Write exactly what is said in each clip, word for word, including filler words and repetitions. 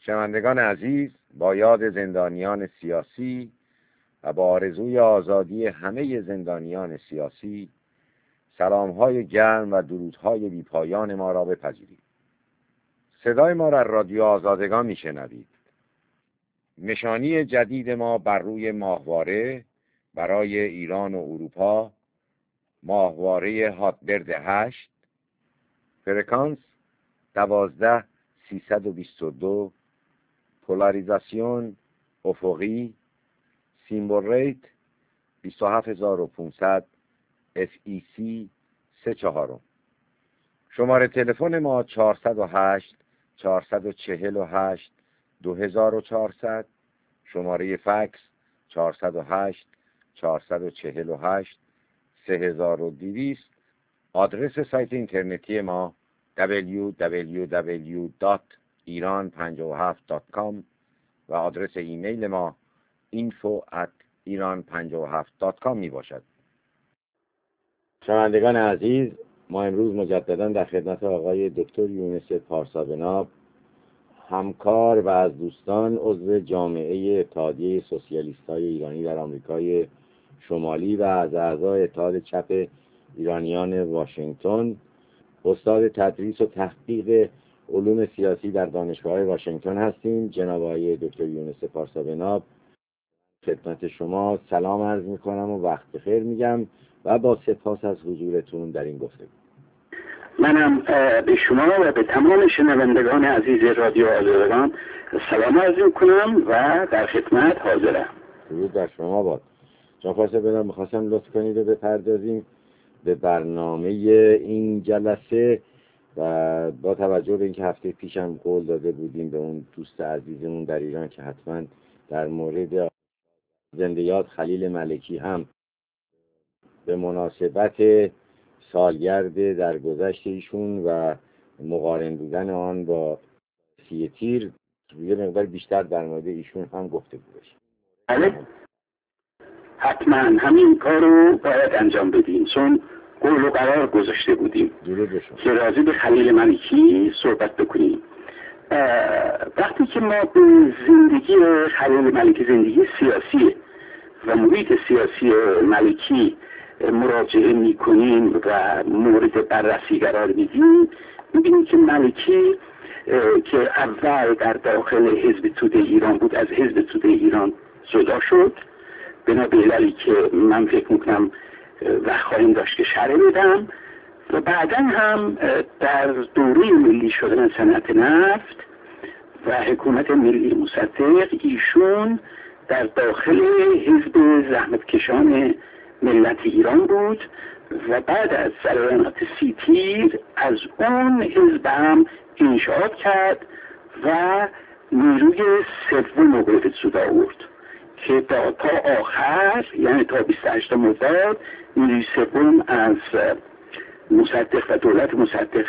شنوندگان عزیز، با یاد زندانیان سیاسی و با آرزوی آزادی همه زندانیان سیاسی، سلام‌های گرم و درودهای بی‌پایان ما را بپذیرید. صدای ما را رادیو آزادگان میشنوید. نشانی جدید ما بر روی ماهواره برای ایران و اروپا، ماهواره هاتبرد هشت، فرکانس دوازده سیصد و بیست و دو، پولاریزاسیون افقی، سیمبل ریت بیست و هفت هزار و پانصد، اف ای سی سه چهارم. شماره تلفن ما چهارصد و هشت چهارصد و چهل و هشت دو هزار و چهارصد، شماره فکس چهارصد و هشت چهارصد و چهل و هشت سه هزار و دویست. آدرس سایت اینترنتی ما دبلیو دبلیو دبلیو دات ایران پنجاه و هفت دات کام و آدرس ایمیل ما اینفو ات ایران پنجاه و هفت دات کام می باشد. شنوندگان عزیز، ما امروز مجددا در خدمت آقای دکتر یونس پارسابناب، همکار و از دوستان عضو جامعه اتحادیه سوسیالیست‌های ایرانی در آمریکای شمالی و از اعضای اتحاد چپ ایرانیان واشنگتن، استاد تدریس و تحقیق علوم سیاسی در دانشگاه واشنگتن هستیم. جناب آقای دکتر یونس پارسابناب، خدمت شما سلام عرض میکنم و وقت بخیر میگم و با سپاس از حضورتون در این گفتگو. منم به شما و به تمام شنوندگان عزیز رادیو آزادگان سلام عرض میکنم و در خدمت حاضرم. درود بر شما باد. جناب پارسابناب، میخواستم لطف کنید و بپردازیم به برنامه این جلسه و با توجه به اینکه هفته پیشم قول داده بودیم به اون دوست عزیزمون در ایران که حتما در مورد زنده یاد خلیل ملکی هم به مناسبت سالگرد درگذشت ایشون و مقارن بودن آن با سی تیر یه مقدار بیشتر در مورد ایشون هم گفته بودیم. بله، حتما همین کار رو باید انجام بدیم، چون قول و قرار گذاشته بودیم که راجع به خلیل ملکی صحبت بکنیم. وقتی که ما به زندگی خلیل ملکی، زندگی سیاسی و محیط سیاسی ملکی مراجعه میکنیم و مورد بررسی قرار میدیم، میبینیم که ملکی که اول در داخل حزب توده ایران بود، از حزب توده ایران جدا شد، بنا به عللی که من فکر میکنم و خواهیم داشت که شرح بدم، و بعدا هم در دوره ملی شدن صنعت نفت و حکومت ملی مصدق ایشون در داخل حزب زحمتکشان ملت ایران بود و بعد از جریانات سی تیر از اون حزب هم انشاء کرد و نیروی سوم رو به وجود آورد که تا آخر، یعنی تا بیست و هشتم مرداد، نیروی سوم از مصدق و دولت مصدق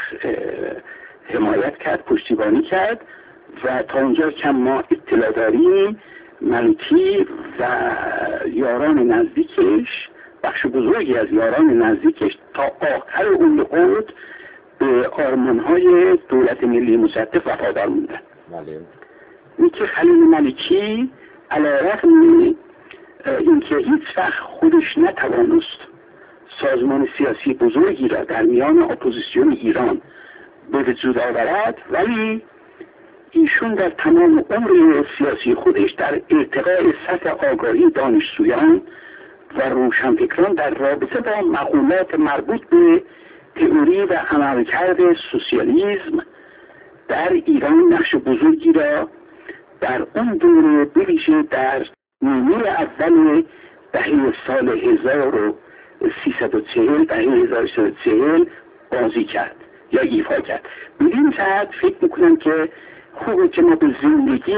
حمایت کرد، پشتیبانی کرد و تا اونجا که ما اطلاع داریم ملکی و یاران نزدیکش، بخش بزرگی از یاران نزدیکش تا آخر عمر خود به آرمان‌های دولت ملی مصدق وفادار موندن. بله. این که خلیل ملکی علیرغم اینکه هیچ وقت خودش نتوانست سازمان سیاسی بزرگی را در میان اپوزیسیون ایران به وجود آورد، ولی ایشون در تمام عمر سیاسی خودش در ارتقاء سطح آگاهی دانشجویان و روشنفکران در رابطه با مقولات مربوط به تئوری و عملکرد سوسیالیسم در ایران نقش بزرگی را در اون دوره، بویژه در نیمه اول دهه سال هزار و سیصد و چهل، دهه هزار و سیصد و چهل بازی کرد یا ایفا کرد. بدین جهت فکر میکنم که خوبه که ما به زندگی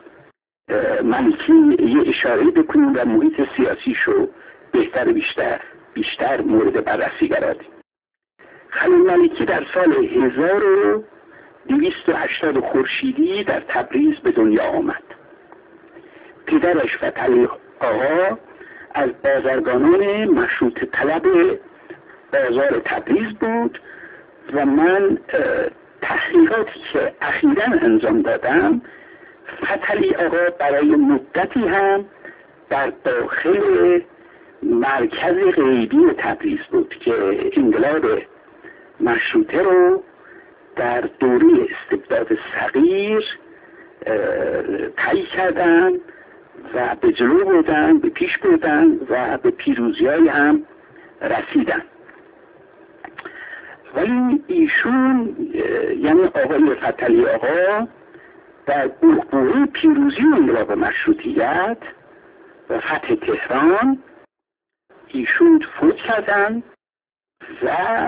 ملکی یه اشاره بکنیم و محیط سیاسیشو بهتر بیشتر بیشتر مورد بررسی قرار دیم. خلیل ملکی در سال هزار و دویست و هشتاد خورشیدی در تبریز به دنیا آمد. پدرش فتحعلی آقا از بازرگانان مشروط طلب بازار تبریز بود و من تحقیقاتی که اخیراً انجام دادم فتحعلی آقا برای مدتی هم در داخل مرکز غیبی تبریز بود که انقلاب مشروطه رو در دوره استبداد صغیر طی کردن و به جلو بردن، به پیش بردن و به پیروزی‌های هم رسیدن. ولی ایشون یعنی آقای فتحعلی آقا در بحبوحه پیروزی انقلاب مشروطیت و فتح تهران ایشون فوت کردن و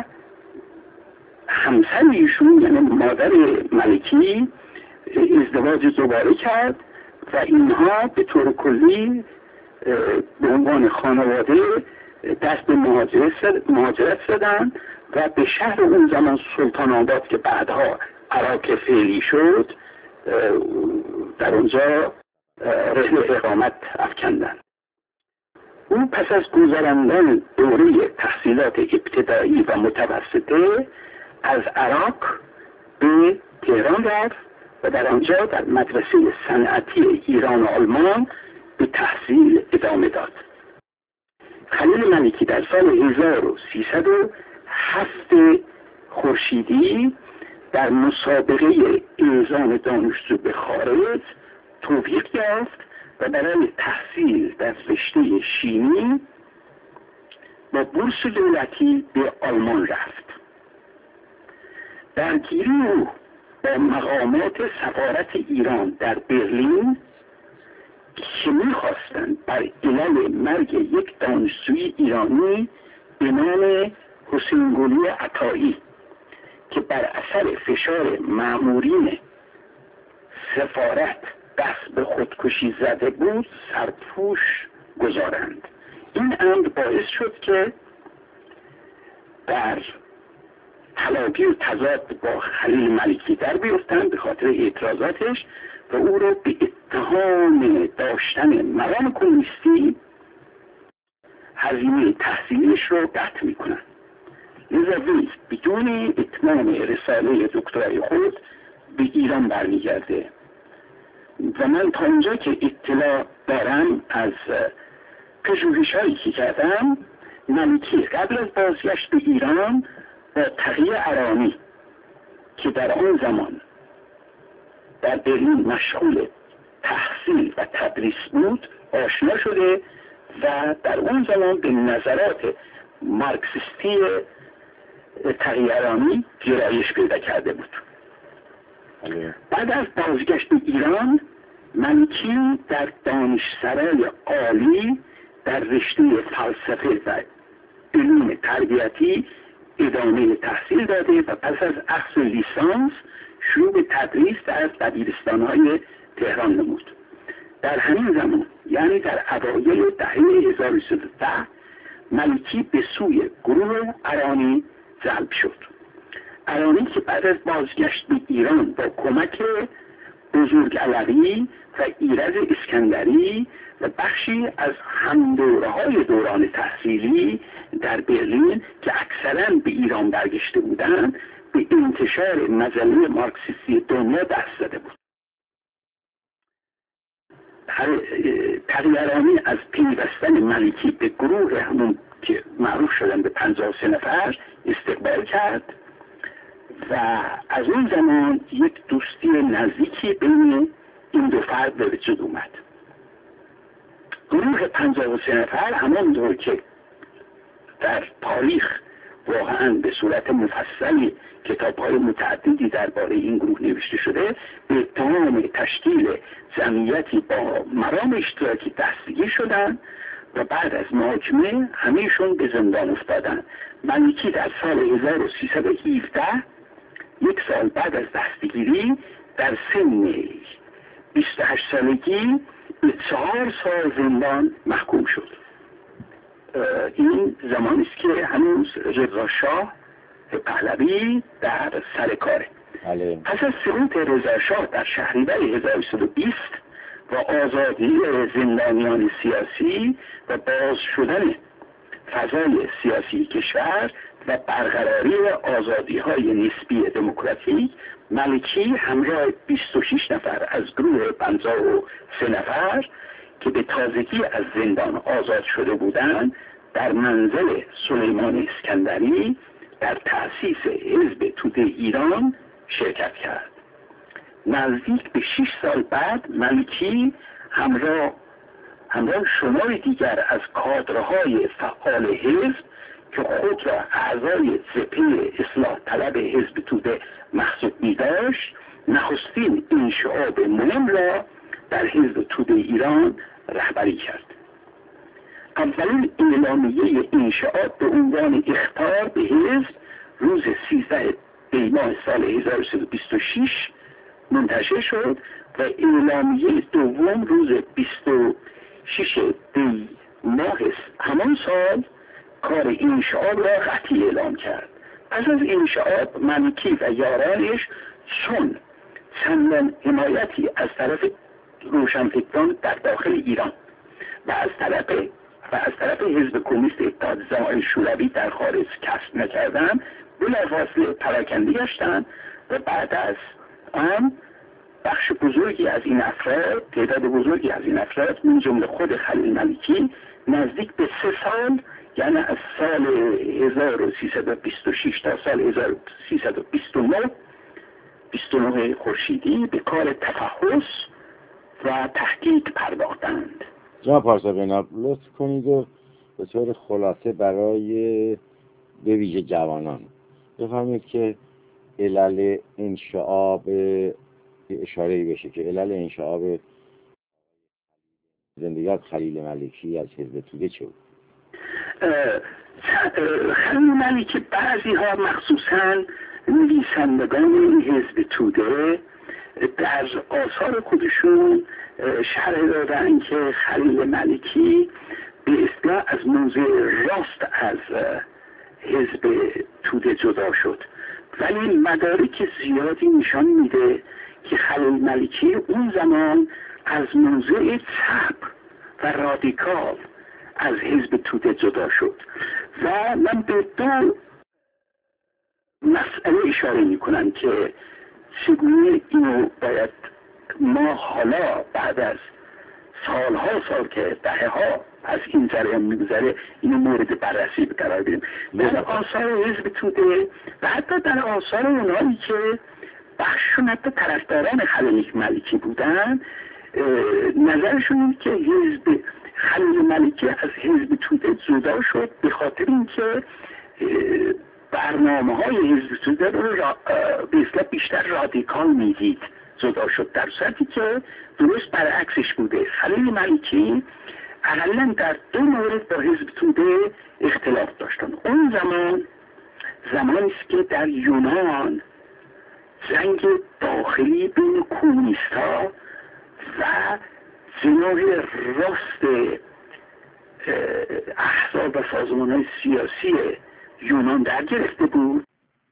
همسر ایشون یعنی مادر ملکی ازدواج دوباره کرد و اینها به طور کلی به عنوان خانواده دست به مهاجرت زدن و به شهر اون زمان سلطان آباد که بعدها عراق فعلی شد در اونجا رحله اقامت افکندن. او پس از گذراندن دوره تحصیلات ابتدایی و متوسطه از عراق به تهران رفت و در آنجا در مدرسه صنعتی ایران و آلمان به تحصیل ادامه داد. خلیل ملکی در سال هزار و سیصد و هفت خورشیدی در مسابقه اعزام دانشجو به خارج توفیق یافت و برای تحصیل در رشته شیمی با بورس دولتی به آلمان رفت. درگیری او با مقامات سفارت ایران در برلین که می‌خواستند بر علل مرگ یک دانشجوی ایرانی به نام حسین گلی عطایی که بر اثر فشار مامورین سفارت دست به خودکشی زده بود سرپوش گذارند. این امر باعث شد که در تلاقی و تضاد با خلیل ملکی در بیفتند به خاطر اعتراضاتش و او را به اتهام داشتن مقام کمونیستی هزینه تحصیلیش رو قطع میکنند. لذا وی بدون اتمام رساله دکترای خود به ایران برمیگرده و من تا اینجا که اطلاع دارم از پژوهش هایی که کردم ملکی قبل از بازگشت به ایران با تقی ارانی که در آن زمان در برلین مشغول تحصیل و تدریس بود آشنا شده و در اون زمان به نظرات مارکسیستی تقی ارانی گرایش پیدا کرده بود. بعد از بازگشت به ایران ملکی در دانشسرای عالی در رشته فلسفه و علوم تربیتی ادامه تحصیل داده و پس از اخذ لیسانس شروع به تدریس در دبیرستان‌های تهران نمود. در همین زمان یعنی در اوایل دهه هزار و سیصد و ده ملکی به سوی گروه ارانی جلب شد. ارانی که بعد از بازگشت به ایران با کمک بزرگ علوی و ایرج اسکندری و بخشی از همدوره های دوران تحصیلی در برلین که اکثرا به ایران برگشته بودند به انتشار مجله مارکسیستی دنیا دست زده بود. تقی ارانی از پیوستن ملکی به گروه همون که معروف شدن به پنجاه و سه نفر استقبال کرد و از اون زمان یک دوستی نزدیکی بین این دو فرد به وجود اومد. گروه پنجاه و سه نفر همانطور که در تاریخ واقعا به صورت مفصلی کتاب‌های متعددی درباره این گروه نوشته شده به اتهام تشکیل جمعیتی با مرام اشتراکی دستگیر شدند و بعد از محاکمه همه‌شون به زندان افتادند. ملکی در سال هزار و سیصد و هفده یک سال بعد از دستگیری در سن بیست و هشت سالگی به چهار سال زندان محکوم شد. این زمانی است که هنوز رضا شاه پهلوی در سر کاره. پس از سقوط رضا شاه در شهریور هزار و سیصد و بیست و آزادی زندانیان سیاسی و باز شدن فضای سیاسی کشور و برقراری آزادی های نسبی دموکراسی دموکراتیک ملکی همراه بیست و شش نفر از گروه پنجاه و سه نفر که به تازگی از زندان آزاد شده بودند در منزل سلیمان اسکندری در تأسیس حزب توده ایران شرکت کرد. نزدیک به شش سال بعد ملکی همراه همراه شمار دیگر از کادرهای فعال حزب که خود را اعضای جبهه اصلاح طلب حزب توده محسوب می‌داشت نخستین انشعاب مهم را در حزب توده ایران رهبری کرد. اولین اعلامیه انشعاب به عنوان اخطار به حزب روز سیزده دی ماه سال هزار و سیصد و بیست و شش منتشر شد و اعلامیه دوم روز بیست و شش دی ماه همان سال کار انشعاب را قطعی اعلام کرد. پس از انشعاب ملکی و یارانش چون چندان حمایتی از طرف روشنفکران در داخل ایران و از طرف و از طرف حزب کمونیست اتحاد جماهیر شوروی در خارج کسب نکردند بلافاصله پراکنده گشتند و بعد از آن بخش بزرگی از این افراد تعداد بزرگی از این افراد من جمله خود خلیل ملکی نزدیک به سه سال یعنی از سال هزار و سیصد و بیست و شش تا سال هزار و سیصد و بیست و نه بیست و نه خورشیدی به کار تفحص و تحقیق پرداختند. جناب پارسا بناب لطف کنید و به طور خلاصه برای به ویژه جوانان بفهمید که علل انشعاب اشاره‌ای بشه که علل انشعاب زندگیات خلیل ملکی از حزب توده چه بود؟ خلیل ملکی بعضی ها مخصوصاً نویسندگان حزب توده در آثار خودشون شرح دادن که خلیل ملکی به اصطلاح از موضع راست از حزب توده جدا شد، ولی مدارک زیادی نشان میده که خلیل ملکی اون زمان از موضع چپ و رادیکال از حزب توده جدا شد و من به دو مسئله اشاره میکنم که چگونه اینو باید ما حالا بعد از سالها سال که دهه ها از این جریان میگذره اینو مورد بررسی قرار بدیم. در آثار حزب توده و حتی در آثار اونایی که بخششون حتی طرفداران خلیل ملکی بودن نظرشون این که حزب خلیل ملکی از حزب توده جدا شد به خاطر اینکه برنامه های حزب توده رو به اصطلاح بیشتر رادیکال میدید جدا شد، در صورتی که درست برعکسش بوده. خلیل ملکی اقلا در دو مورد با حزب توده اختلاف داشتن. اون زمان زمانی است که در یونان جنگ داخلی بین کمونیست‌ها و جناح راست احزاب و سازمان‌های سیاسی یونان در گرفته بود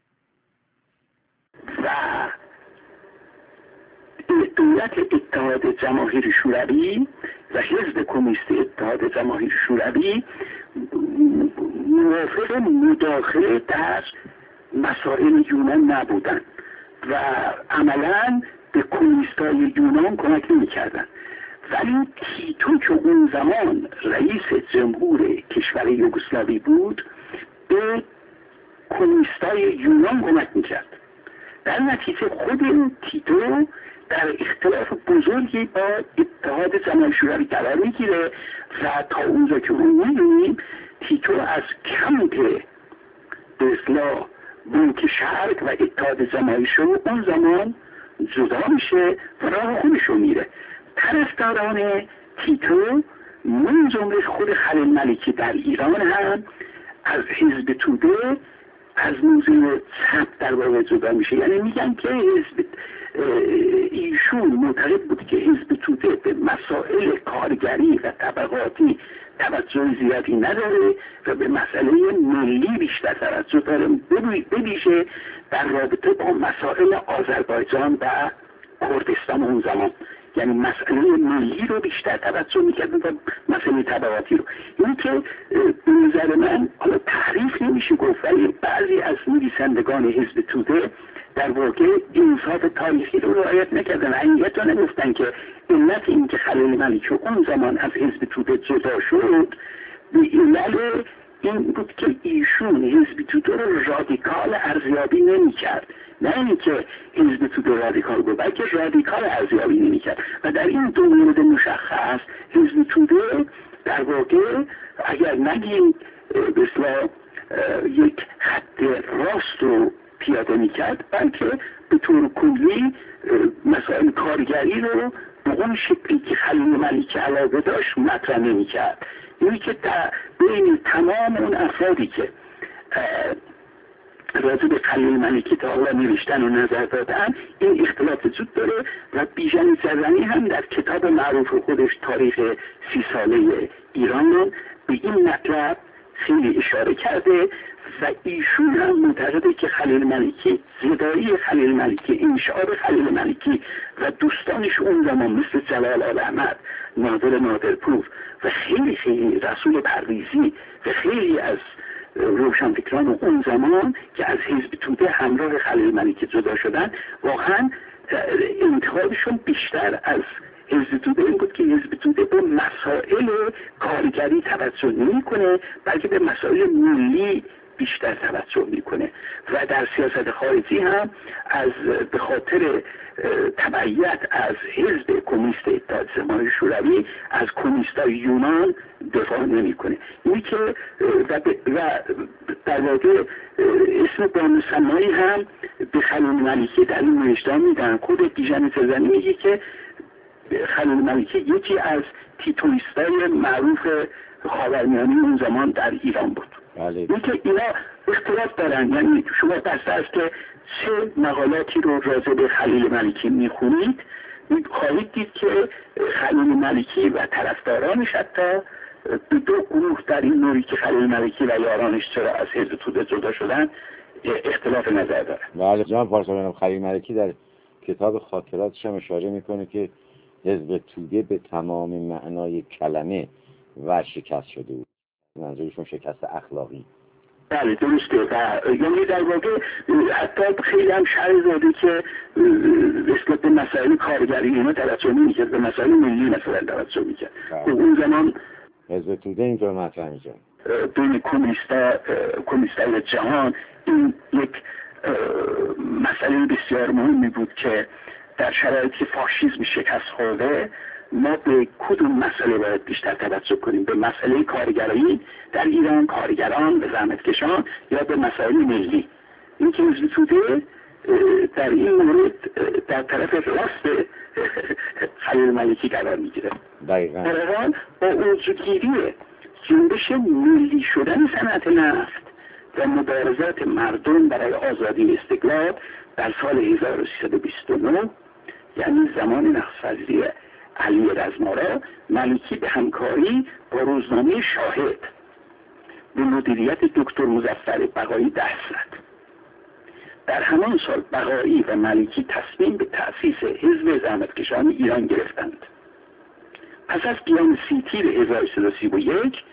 و دولت اتحاد جماهیر شوروی و حزب کمونیست اتحاد جماهیر شوروی موافق مداخله در مسائل یونان نبودند و عملاً به کمونیستای یونان کمک نمی‌کردند. ولی تیتو که اون زمان رئیس جمهور کشور یوگسلاوی بود به کمونیستای یونان کمک می‌کرد. در نتیجه خود این تیتو در اختلاف بزرگی با اتحاد جماهیر شوروی قرار میگیره و تا اونجا که اون میدونیم تیتو از کمپ به اصطلاح بانک شرق و اتحاد جماهیر شوروی اون زمان جدا میشه و راه خودشو میره. طرفداران تیتو من جمله خود خلیل ملکی در ایران هم از حزب توده از موضوع چپ در واقع جدا میشه، یعنی میگن که حزب ایشون معتقد بود که حزب توده به مسائل کارگری و طبقاتی توجه زیادی نداره و به مسئله ملی بیشتر توجه داره، ببیشه در رابطه با مسائل آذربایجان و کردستان اون زمان، یعنی مسئله ملی رو بیشتر توجه میکردن و مسئله طبقاتی رو. این که به نظر من حالا تعریف نمیشه گفت، ولی بعضی از نویسندگان حزب توده در واقع انصاف تاریخی رو رعایت نکردن. حقیقت رو نگفتن که علت این که خلیل ملکی اون زمان از حزب توده جدا شد به علل این بود که ایشون حزب توده رو رادیکال ارزیابی نمی کرد، نه اینکه حزب توده رادیکال بود، بلکه رادیکال ارزیابی نمی کرد. و در این دو مورد مشخص حزب توده در واقع اگر نگیم به اصطلاح یک خط راست رو پیاده می کرد، بلکه به طور کلی مسائل کارگری رو به اون شکلی که خلیل ملکی علاقه داشت مطرح نمی کرد. اینی که در بین تمام اون افرادی که راجع به خلیل ملکی تا حالا نوشتن و نظر دادن این اختلاف وجود داره و بیژن زرنی هم در کتاب معروف خودش تاریخ سی ساله ایران به این مطلب خیلی اشاره کرده و ایشون هم معتقده که خلیل ملکی، زدایی خلیل ملکی، انشعاب خلیل ملکی و دوستانش اون زمان مثل جلال آل‌احمد، نادر نادرپور و خیلی خیلی رسول پرویزی و خیلی از روشنفکران اون زمان که از حزب توده همراه خلیل ملکی جدا شدن، واقعا انتقادشون بیشتر از حزب توده این بود که حزب توده به مسائل کارگری توجه نمی کنه بلکه به مسائل ملی بیشتر توجه میکنه و در سیاست خارجی هم از به خاطر تبعیت از حزب کمونیست اتحاد جماهیر شوروی از کمونیستای یونان دفاع نمیکنه. اینی که و, و در واقع اسم بامسمایی هم به خلیل ملکی در این نوشته‌ها میدن. خود بیژن زرنی میگه که خلیل ملکی یکی از تیتویستای معروف خاورمیانه اون زمان در ایران بود. این که اینا اختلاف دارن، یعنی شما دست از که چه مقالاتی رو راجع به خلیل ملکی میخونید خواهید دید که خلیل ملکی و طرفدارانش حتی به دو گروه در این نوعی که خلیل ملکی و یارانش چرا از حزب توده جدا شدن اختلاف نظر دارن. بله جناب پارسا، خلیل ملکی در کتاب خاطراتش هم اشاره میکنه که حزب توده به تمام معنای کلمه و شکست شده بود. منظورشون شکست اخلاقی. بله درسته و یعنی در واقع حتی خیلی هم شرح داده که نسبت به مسائل کارگری اینا توجه نمی‌کرد، به مسائل ملی مثلا توجه می‌کرد. اون زمان حزب توده اینطور مطرح می‌کرد بین کمونیستا کمونیستای جهان این یک مسئله بسیار مهمی بود که در شرایطی فاشیسم شکست خورده ما به کدوم مسئله باید بیشتر توجه کنیم؟ به مسئله کارگرایی در ایران، کارگران و زحمتکشان، یا به مسائل ملی؟ این که حزب توده در این مورد در طرف راست خلیل ملکی قرار میگیره. دقیقاً. در حال با اوجگیری جنبش ملی شدن صنعت نفت و مبارزات مردم برای آزادی استقلال در سال هزار و سیصد و بیست و نه، یعنی زمان نخست‌وزیری علی رزمارا، ملکی به همکاری با روزنامه شاهد به مدیریت دکتر مظفر بقایی دست زد. در همان سال بقایی و ملکی تصمیم به تأسیس حزب زحمتکشان ایران گرفتند. پس از قیام سی تیر هزار و سیصد و سی و یک،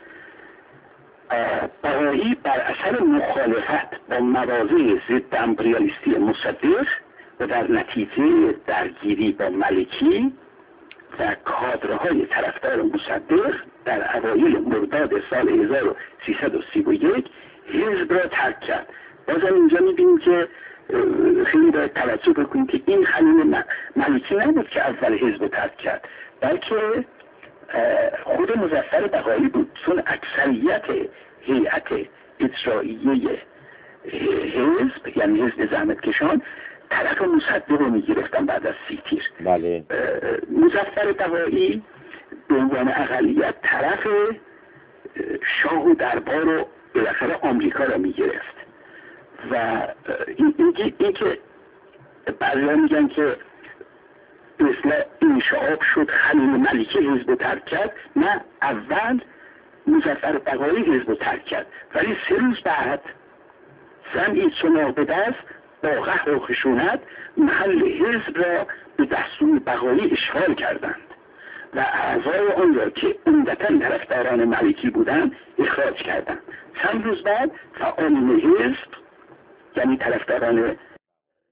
بقایی بر اثر مخالفت با مواضع ضد امپریالیستی مصدق و در نتیجه درگیری با ملکی و کادرهای طرفدار مصدق در اوایل مرداد سال هزار و سیصد و سی و یک حزب را ترک کرد. بازم اینجا میبینیم که خیلی باید توجه بکنیم که این خلیل ملکی نبود که اول حزب ترک کرد، بلکه خود مظفر بقایی بود، چون اکثریت هیئت اجراییه حزب یعنی حزب زحمتکشان طرف مصدق رو میگرفتن بعد از سی تیر. بله. مظفر بقایی به عنوان اقلیت طرف شاه و دربار و بالاخره آمریکا را میگرفت و این, این, این که بعضی‌ها میگن که مثل انشعاب شد خلیل ملکی حزب ترک کرد، نه، اول مظفر بقایی حزب ترک کرد ولی سه روز بعد سمعی چنار به دست با قهر و خشونت محل حزب را به دستور بقایی اشغال کردند و اعضای آن را که عمدتاً طرفداران ملکی بودند اخراج کردند. چند روز بعد فعالین حزب یعنی طرفداران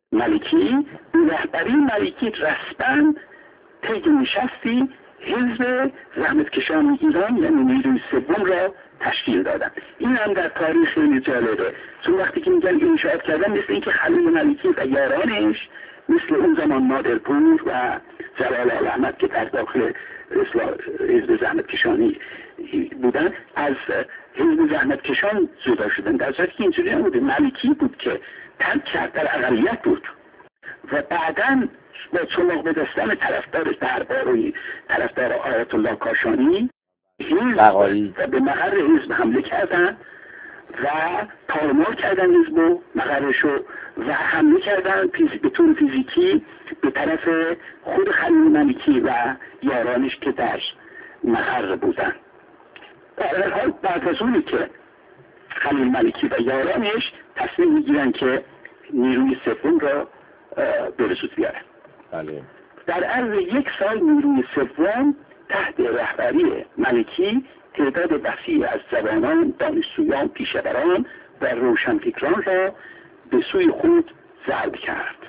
ملکی رهبری ملکی رسما طی نشستی حزب زحمتکشان ایران یعنی نیروی سوم را تشکیل دادن. این هم در تاریخ خیلی جالبه، چون وقتی که میگن انشاءات کردن مثل اینکه خلیل ملکی و یارانش مثل اون زمان نادرپور و جلال احمد که در داخل حزب زحمتکشانی بودن از حزب زحمتکشان جدا شدن، در صورتی که اینجوری نبوده. ملکی بود که ترک کرد، در اقلیت بود و بعداً با چلاق به دستن طرفدار دربار و طرفدار آیت الله کاشانی و به مقر حزب حمله کردن و تارمار کردن حزب و مقرشو و حمله کردن به طور فیزیکی به طرف خود خلیل ملکی و یارانش که در مقر بودن. در هر حال بعد از اونی که خلیل ملکی و یارانش تصمیم میگیرن که نیروی سوم را به وجود بیارن. بله. در عرض یک سال نیروی سوم تحت رهبری ملکی تعداد وسیعی از جوانان، دانشجویان، پیشوران و روشنفکران را به سوی خود جلب کرد.